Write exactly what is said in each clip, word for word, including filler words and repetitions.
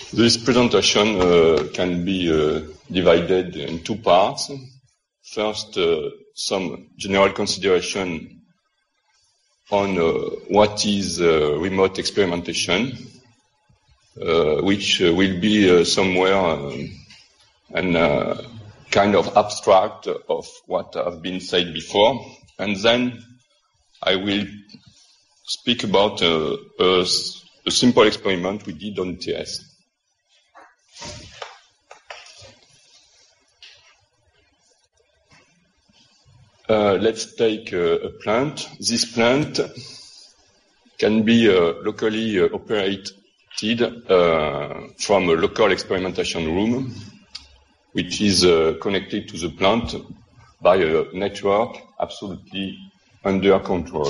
This presentation uh, can be uh, divided in two parts. First, uh, some general consideration on uh, what is uh, remote experimentation, uh, which uh, will be uh, somewhere um, an uh, kind of abstract of what have been said before. And then I will speak about uh, a, a simple experiment we did on T S. Uh, let's take uh, a plant. This plant can be uh, locally uh, operated uh, from a local experimentation room, which is uh, connected to the plant by a network absolutely under control.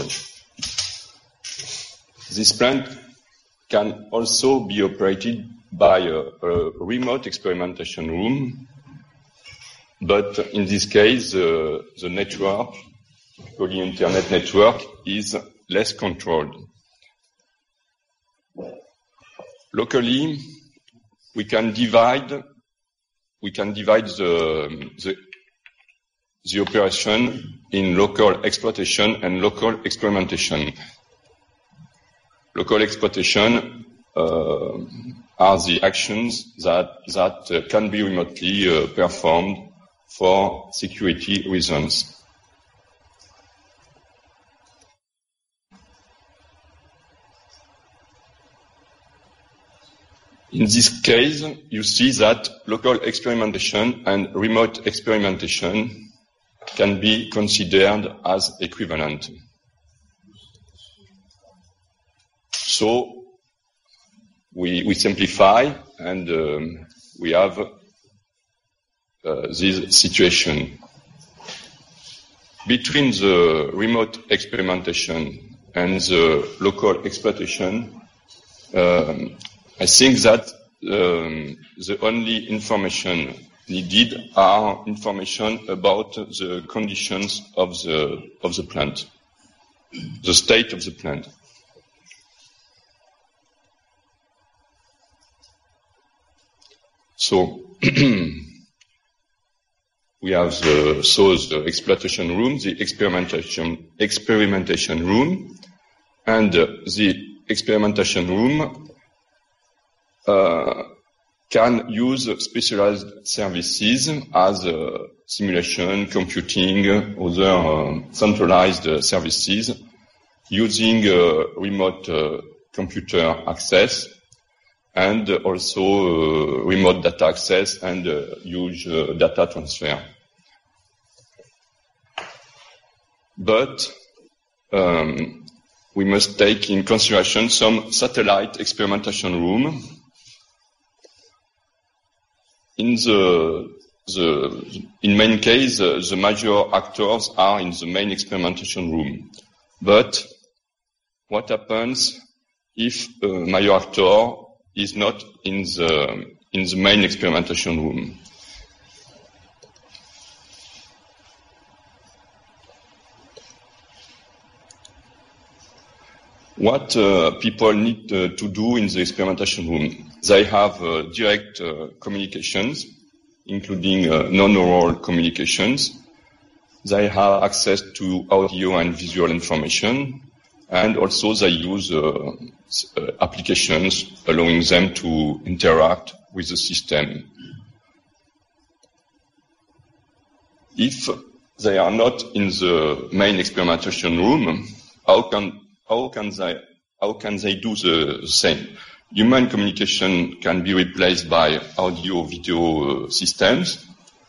This plant can also be operated by a, a remote experimentation room, but in this case, uh, the network, the internet network, is less controlled. Locally, we can divide, we can divide the, the, the operation in local exploitation and local experimentation. Local exploitation uh, are the actions that, that uh, can be remotely uh, performed for security reasons. In this case, you see that local experimentation and remote experimentation can be considered as equivalent. So we, we simplify and um, we have Uh, this situation. Between the remote experimentation and the local exploitation, um, I think that um, the only information needed are information about the conditions of the of the plant, the state of the plant. So we have the, so the exploitation room, the experimentation, experimentation room, and uh, the experimentation room uh, can use specialized services as uh, simulation, computing, other uh, centralized uh, services using uh, remote uh, computer access and also uh, remote data access and uh, huge uh, data transfer. But um, we must take in consideration some satellite experimentation room. In the, the in main case, uh, the major actors are in the main experimentation room. But what happens if a major actor is not in the in the main experimentation room? What uh, people need uh, to do in the experimentation room? They have uh, direct uh, communications, including uh, non-oral communications. They have access to audio and visual information, and also they use uh, uh, applications allowing them to interact with the system. If they are not in the main experimentation room, how can how can they how can they do the same? Human communication can be replaced by audio-video uh, systems.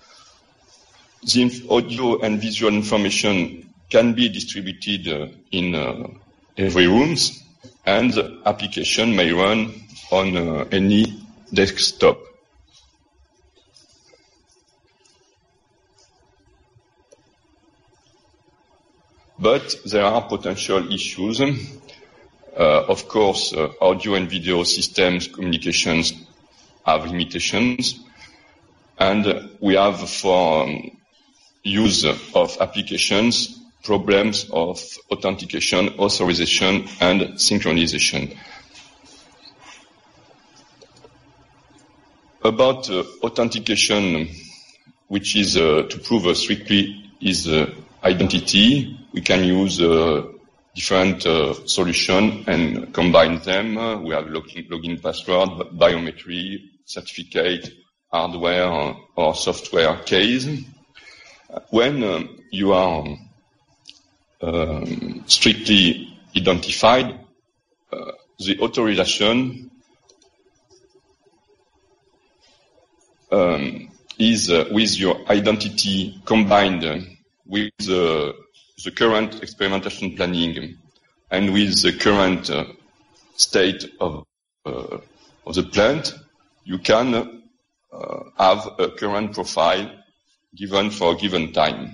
The audio and visual information can be distributed uh, in uh, every room, and the application may run on uh, any desktop. But there are potential issues. Uh, of course, uh, audio and video systems communications have limitations, and uh, we have for um, use of applications problems of authentication, authorization, and synchronization. about uh, authentication, which is uh, to prove uh, strictly is uh, identity, we can use uh, different uh, solutions and combine them. Uh, we have login, login password, biometry, certificate, hardware or, or software case. When uh, you are um, strictly identified, uh, the authorization um, is uh, with your identity combined uh, with uh, the current experimentation planning and with the current uh, state of, uh, of the plant, you can uh, have a current profile given for a given time.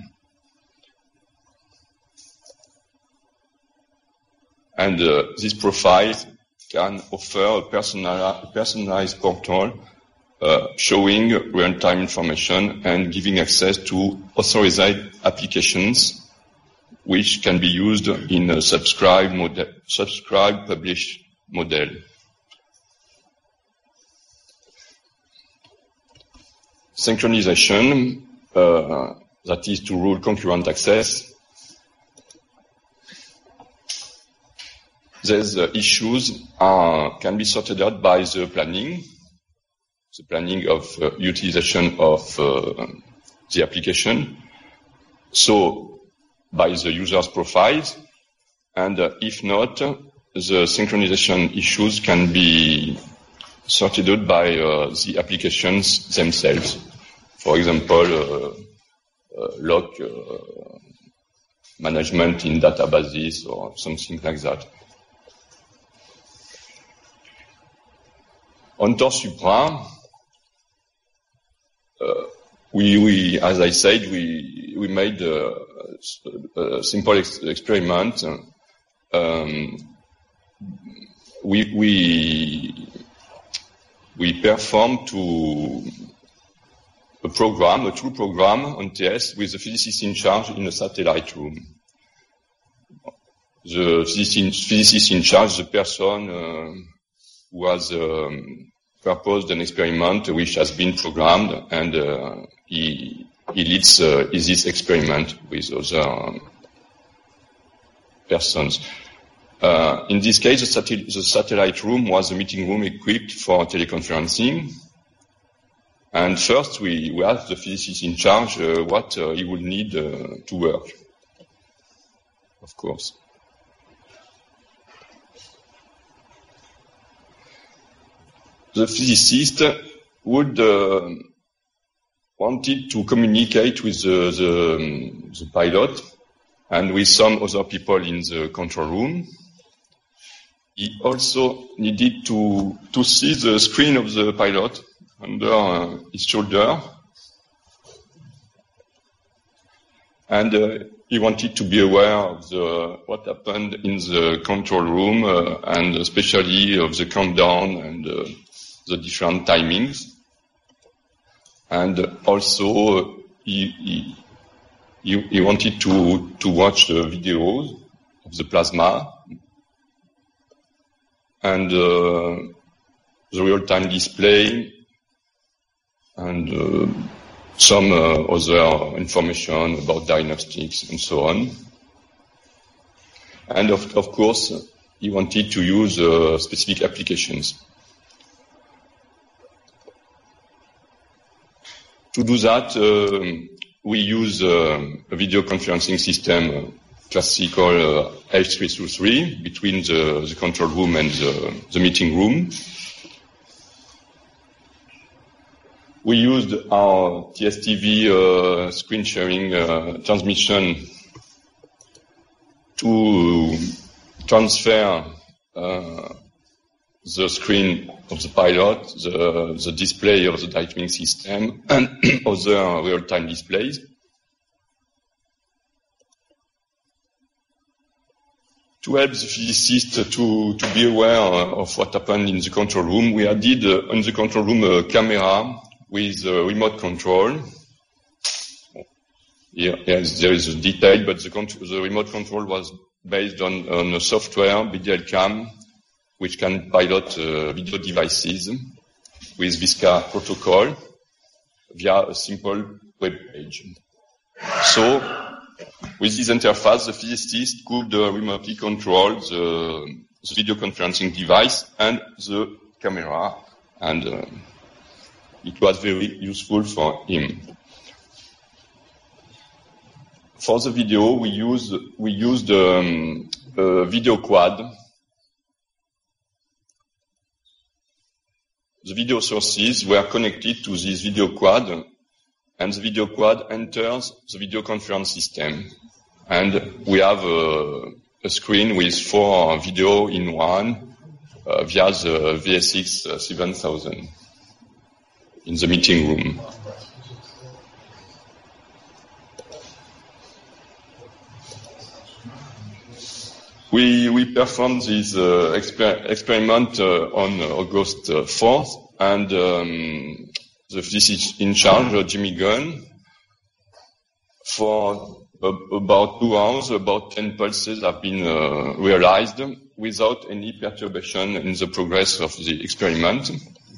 And uh, this profile can offer a personal, personalized portal uh, showing real-time information and giving access to authorized applications which can be used in a subscribe model, subscribe publish model. Synchronization, uh, that is to rule concurrent access. These uh, issues are, can be sorted out by the planning, the planning of uh, utilization of uh, the application. So by the user's profiles, and uh, if not, uh, the synchronization issues can be sorted out by uh, the applications themselves. For example, uh, uh, log uh, management in databases or something like that. On Tor Supra, uh, we, we, as I said, we, we made uh, a simple ex experiment. Um, we, we, we performed to a program, a true program on T S with the physicist in charge in a satellite room. The physicist in charge, the person uh, who has um, proposed an experiment which has been programmed, and uh, he, he leads uh, this experiment with other um, persons. Uh, in this case, the, satel the satellite room was a meeting room equipped for teleconferencing. And first, we, we asked the physicist in charge uh, what uh, he would need uh, to work, of course. The physicist would uh, wanted to communicate with the, the, the pilot and with some other people in the control room. He also needed to, to see the screen of the pilot under uh, his shoulder. And uh, he wanted to be aware of the, what happened in the control room, uh, and especially of the countdown and uh, the different timings. And also, uh, he, he, he wanted to, to watch the videos of the plasma and uh, the real-time display and uh, some uh, other information about diagnostics and so on. And of, of course, he wanted to use uh, specific applications. To do that, uh, we use uh, a video conferencing system, uh, classical uh, H three twenty-three, between the, the control room and the, the meeting room. We used our T S T V uh, screen sharing uh, transmission to transfer uh, the screen of the pilot, the, the display of the timing system, and other real-time displays. To help the physicist to, to be aware of what happened in the control room, we added uh, in the control room a camera with uh, remote control. Here, yes, there is a detail, but the, the remote control was based on, on a software, B D L CAM, which can pilot uh, video devices. with Visca protocol via a simple web page. So, with this interface, the physicist could uh, remotely control the, the video conferencing device and the camera, and uh, it was very useful for him. For the video, we use we used um, a video quad. The video sources were connected to this video quad, and the video quad enters the video conference system. And we have a, a screen with four video in one uh, via the V S X seven thousand in the meeting room. We, we performed this uh, exper experiment uh, on August fourth, and um, the physicist in charge, uh, Jimmy Gunn, for uh, about two hours, about ten pulses have been uh, realized without any perturbation in the progress of the experiment.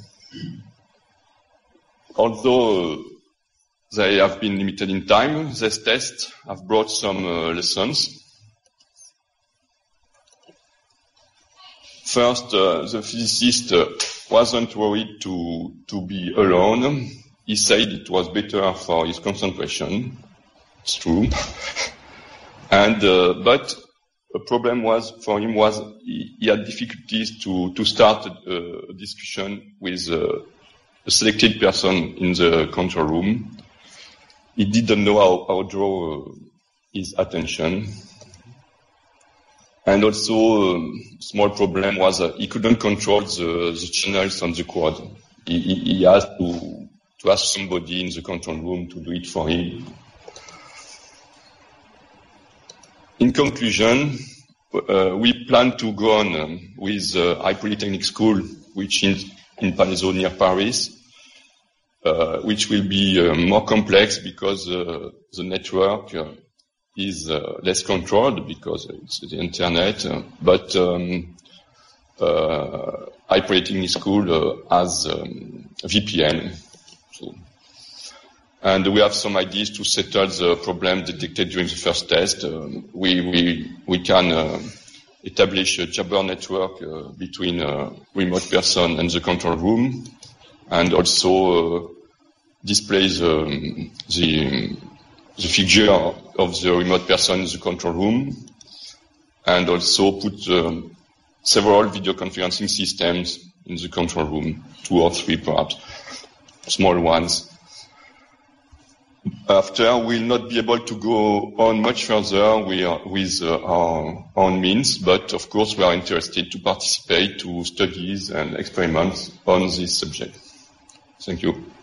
Although uh, they have been limited in time, these tests have brought some uh, lessons. First, uh, the physicist uh, wasn't worried to, to be alone. He said it was better for his concentration. It's true. and, uh, but a problem was, for him was he, he had difficulties to, to start a, a discussion with uh, a selected person in the control room. He didn't know how, how to draw uh, his attention. And also, um, small problem was uh, he couldn't control the, the channels on the quad. He, he, he had to, to ask somebody in the control room to do it for him. In conclusion, uh, we plan to go on um, with uh, High Polytechnic School, which is in Palaiseau near Paris, uh, which will be uh, more complex because uh, the network uh, is uh, less controlled because it's the internet, uh, but um, uh, High Polytechnic School uh, has um, V P N. So, and we have some ideas to settle the problem detected during the first test. Um, we, we, we can uh, establish a Jabber network uh, between a remote person and the control room, and also uh, displays um, the the figure of the remote person in the control room, and also put um, several video conferencing systems in the control room, two or three perhaps, small ones. After, we'll not be able to go on much further with, with uh, our own means, but of course we are interested to participate to studies and experiments on this subject. Thank you.